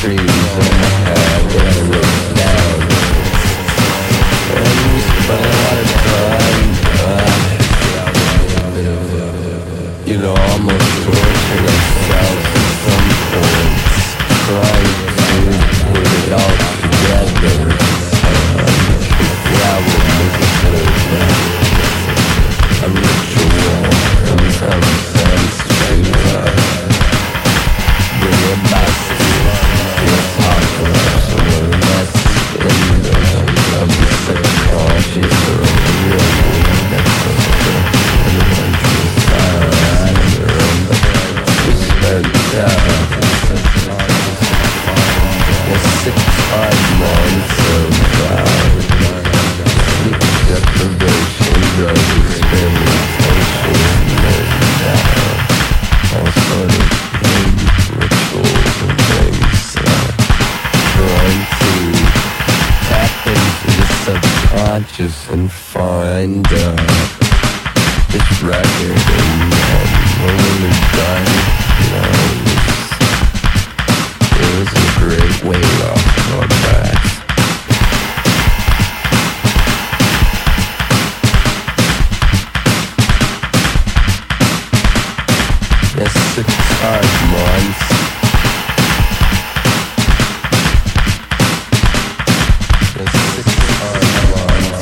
dreams in my head when I look down. And we spent a lot of time, almost torturing ourselves at some point, trying to put it all together. Yeah, we'll make it better. A ritual in some sense to bring it back to the apocalypse, or less in the subconscious or the real world that's the elementary side. We spent 6 hard months of sleep deprivation, drug experimentation, and all sort of rituals and things, trying to tap into the subconscious and find this record. And when we were done, it was a great weight off our backs. Yes, 6 hard months. Yes, 6 hard months.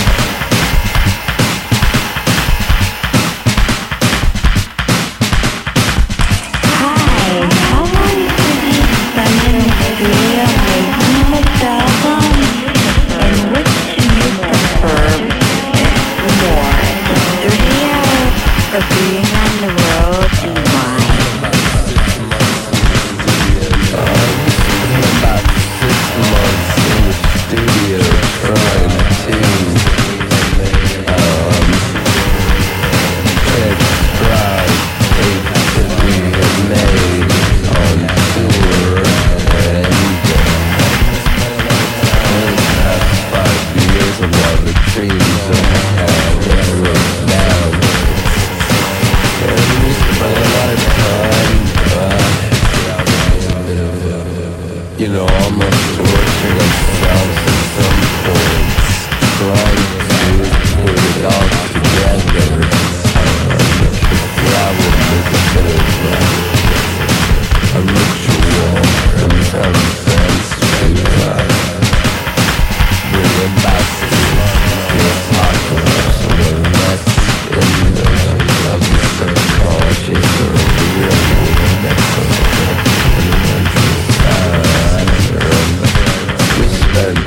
Hi, how are you today? Spending the day of making this album? And which do you prefer more, the studio or being on the road, and why? About 6 months in the studio trying to transcribe tapes that we had made on tour, and the past 5 years of all the dreams that I had that I wrote down. And we spent a lot of time, almost torturing ourselves at some points, trying to put it all together. Yeah, we'll make it better. A ritual in some sense to bring it back to the apocalypse, or less in the subconscious or the real world that's the elementary side. We spent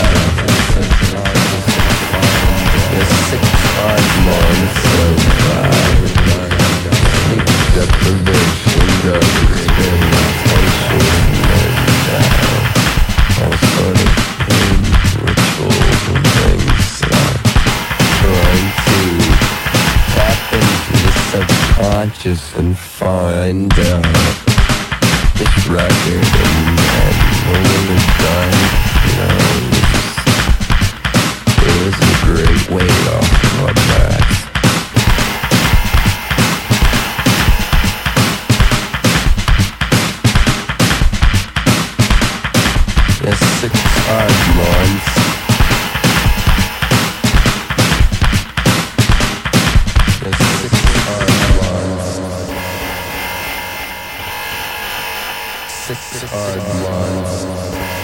6 hard months of sleep deprivation, drug experimentation, and all sort of rituals and things, trying to tap into the subconscious and find this record. And when we were done, it was a great weight off our backs. Yes, 6 hard months. Yes, 6 hard months. 6 hard months.